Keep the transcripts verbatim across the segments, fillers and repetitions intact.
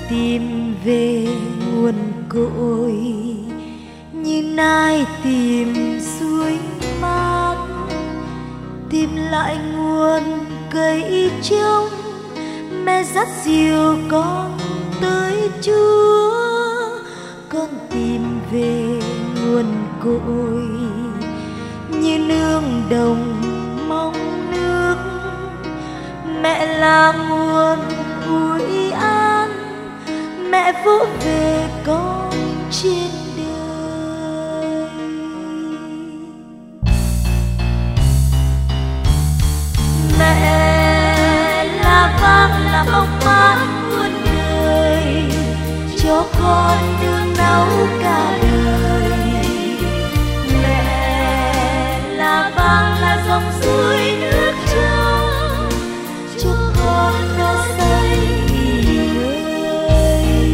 tìm về nguồn cội như nai tìm suối mát, tìm lại nguồn cây trống mẹ dắt dìu con tới Chúa. Con tìm về nguồn cội như nương đồng mong nước, mẹ là nguồn ủi an, mẹ vỗ về con trên đời. Mẹ là vang là bóng mát muôn đời, cho con nương náu cả đời. Mẹ là vang là dòng suối nước trong, cho con nó say nghỉ ngơi.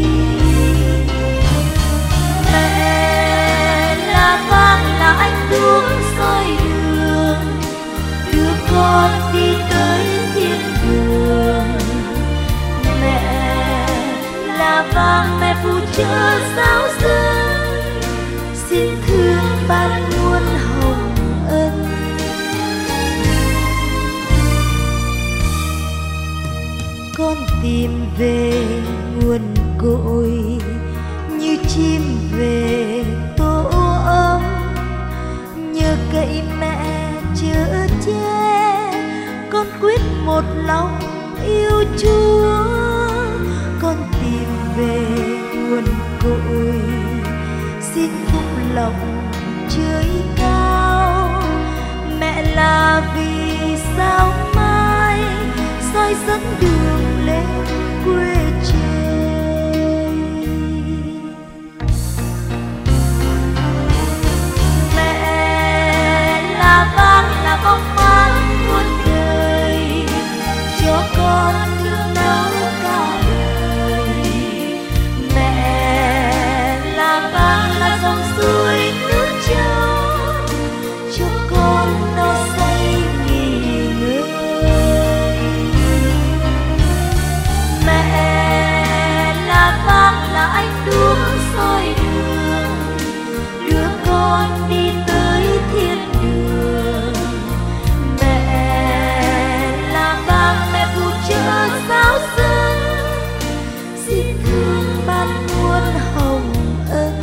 Mẹ là vang là ánh đuốc soi đường, đưa con đi tới thiên đường. Mẹ là vang mẹ phù trợ giáo dân, xin thương ban muôn hồng ân. Con tìm về nguồn cội như chim về tổ ấm, nhờ cậy mẹ chở che, con quyết một lòng yêu Chúa. Con tìm về nguồn cội, xin phúc lộc trời cao. Mẹ là vì sao mai soi dẫn đường lên quê trời. Mẹ là vang là bóng mát muôn đời, cho con nương náu cả đời. Mẹ là vang là dòng suối nước trong, cho con nó say nghỉ ngơi. Mẹ là vang là ánh đuốc soi đường, đưa con đi tới thiên đường. Mẹ là vang mẹ phù trợ giáo dân, xin thương ban muôn hồng ân.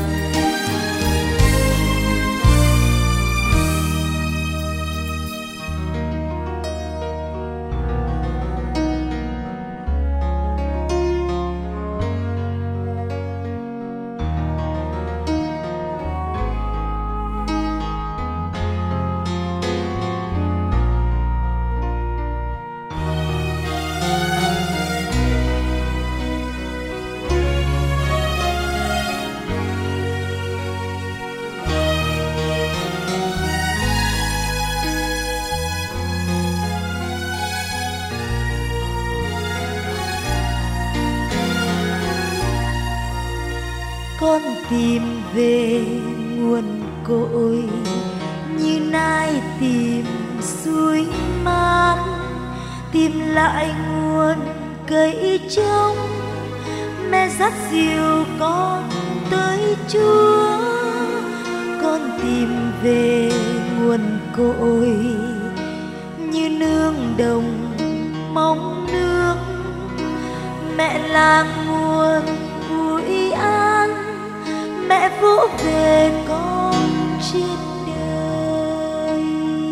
Con tìm về nguồn cội như nai tìm suối mát, tìm lại nguồn cây trống mẹ dắt dìu con tới Chúa. Con tìm về nguồn cội như nương đồng mong nước, mẹ là nguồn ủi an, mẹ vỗ về con trên đời.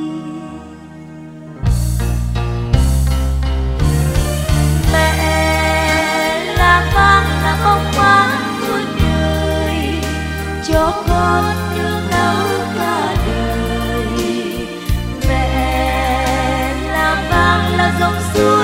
Mẹ là vang là bóng mát muôn đời, cho con nương náu cả đời. Mẹ là vang là dòng suối